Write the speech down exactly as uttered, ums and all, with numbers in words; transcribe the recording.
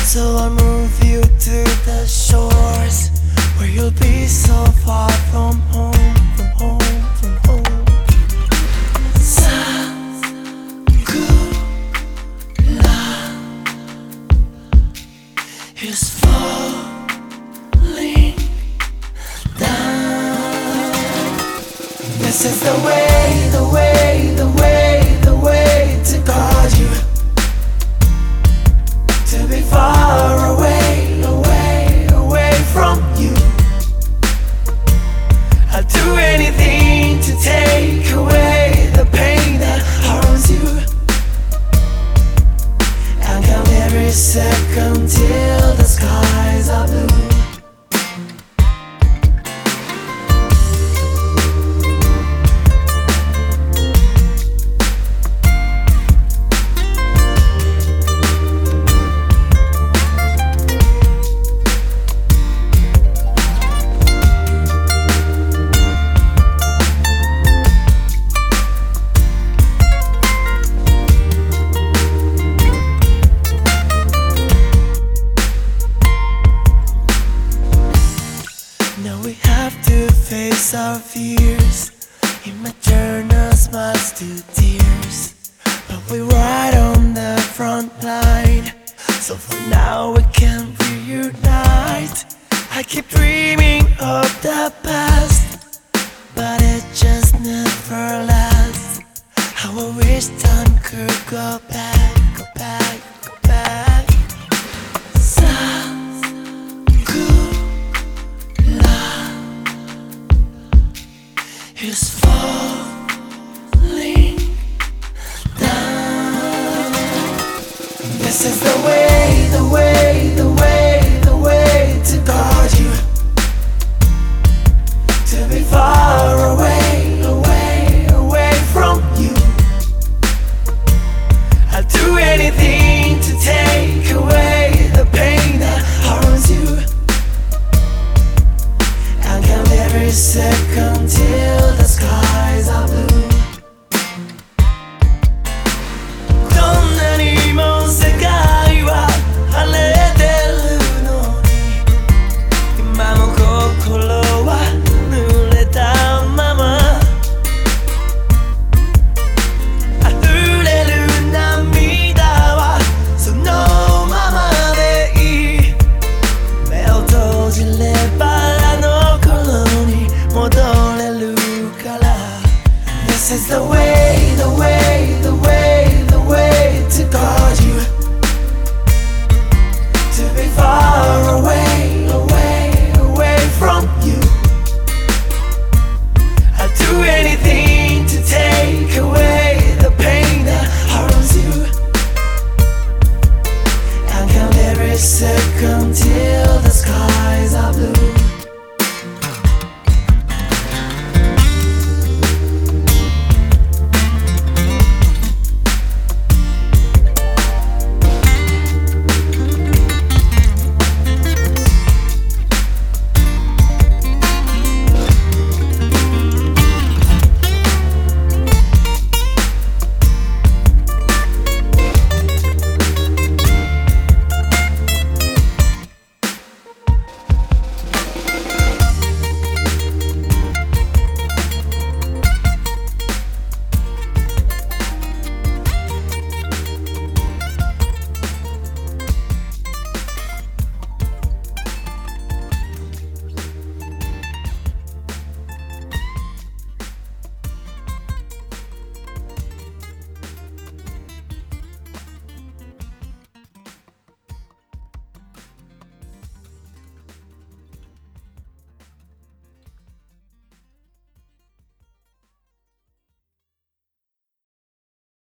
So I'll move you to the shores where you'll be so far from home, from home, from home. Sakura is falling down. This is the way, the way, the way, the way to guard you, to be far away, away, away from you. I'll do anything to take away the pain that harms you. I'll count every second till the skies are blue. Now we have to face our fears. In my journal, smiles to tears, but we ride on the front line. So for now we can reunite. I keep dreaming of the past, but it just never lasts. How I wish time could go back, go back, go back. Is falling down. This is the way, the way, the way.